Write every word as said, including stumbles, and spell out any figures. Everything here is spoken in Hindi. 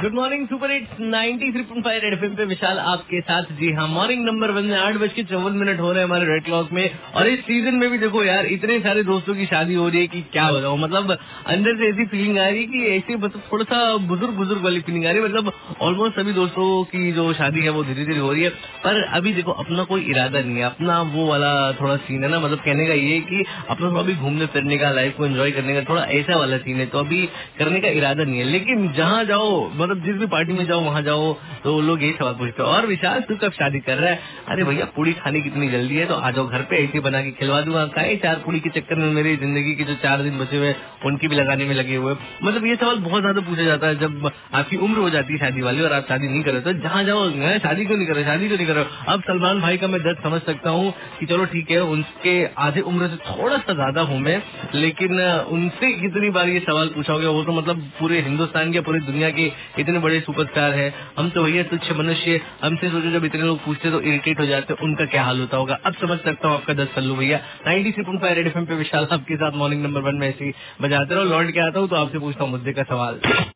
Good morning super hits ninety three point five Red FM पे विशाल आपके साथ। जी हाँ, मॉर्निंग नंबर वन में आठ बज के चौवन मिनट हो रहे हैं हमारे रेड क्लॉक में। और इस सीजन में भी देखो यार, इतने सारे दोस्तों की शादी हो रही है कि क्या हो रहा हो। मतलब अंदर से ऐसी फीलिंग आ रही है कि ऐसी मतलब थोड़ा सा बुजुर्ग बुजुर्ग वाली फीलिंग आ रही है। मतलब ऑलमोस्ट सभी दोस्तों की जो शादी है वो धीरे धीरे हो रही है। पर अभी देखो अपना कोई इरादा नहीं है, अपना वो वाला थोड़ा सीन है ना। मतलब कहने का ये कि अपना थोड़ा भी घूमने फिरने का, लाइफ को एंजॉय करने का थोड़ा ऐसा वाला सीन है। तो अभी करने का इरादा नहीं है, लेकिन जहाँ जाओ, मतलब जिस भी पार्टी में जाओ वहाँ जाओ तो लोग यही सवाल पूछते हैं, और विशाल तू कब शादी कर रहा है? अरे भैया पूड़ी खाने कितनी जल्दी है, तो आ जाओ घर पे, ऐसे बना के खिलवा दूंगा। खाए चार पूड़ी के चक्कर में मेरी जिंदगी के जो चार दिन बचे हुए उनकी भी लगाने में लगे हुए। मतलब ये सवाल बहुत ज्यादा पूछा जाता है जब आपकी उम्र हो जाती है शादी वाली और आप शादी नहीं कर रहे। तो जहाँ जाओ शादी क्यों नहीं कर रहे, शादी क्यों नहीं कर रहे। अब सलमान भाई का मैं दर्द समझ सकता हूँ कि चलो ठीक है, उनके आधे उम्र से थोड़ा सा ज्यादा हूँ मैं, लेकिन उनसे कितनी बार ये सवाल पूछा होगा। वो तो मतलब पूरे हिंदुस्तान के, पूरी दुनिया के इतने बड़े सुपरस्टार है। हम तो भैया तुच्छ मनुष्य। हमसे सोचो जब इतने लोग पूछते तो इरिटेट हो जाते, उनका क्या हाल होता होगा। अब समझ सकता हूँ आपका दस पल्लू भैया। Ninety three point five Red FM पे विशाल आपके साथ मॉर्निंग नंबर वन में ऐसी बजाते रहो। लौट के आता हूँ तो आपसे पूछता हूँ मुद्दे का सवाल।